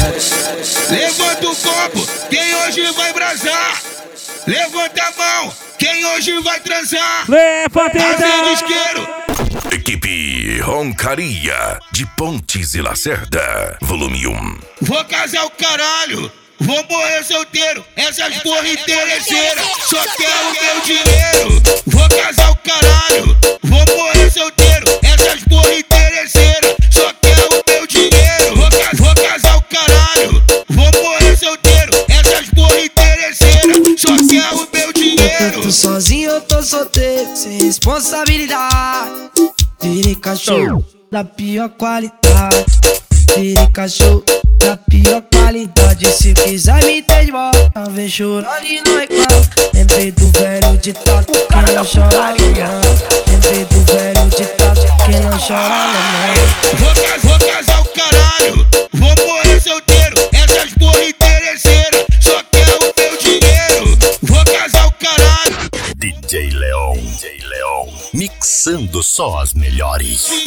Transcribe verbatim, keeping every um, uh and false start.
Levanta o copo, quem hoje vai brasar? Levanta a mão, quem hoje vai transar? Levanta então! Isqueiro. Equipe Roncaria de Pontes e Lacerda, volume um. Vou casar o caralho, vou morrer solteiro. Essas porra interesseiras só quer o meu dinheiro. Vou casar o caralho, vou morrer solteiro. Essas porra interesseiras só quer o meu dinheiro. Vou, ca vou casar o caralho, vou morrer solteiro. Essas porra interesseiras só quer o meu dinheiro. Eu tô sozinho, eu tô solteiro, sem responsabilidade. Virei cachorro da pior qualidade. Virei cachorro da pior qualidade. Se quiser me ter de volta, vem chorando e não reclama. Lembrei do velho ditado, quem não chora não. Lembrei do velho ditado, quem não chora não. Vou, ca vou casar o caralho, vou morrer solteiro. Essas porra interesseiras só quer o meu dinheiro. Vou casar o caralho. D J Leon, D J Leon, mixando só as melhores.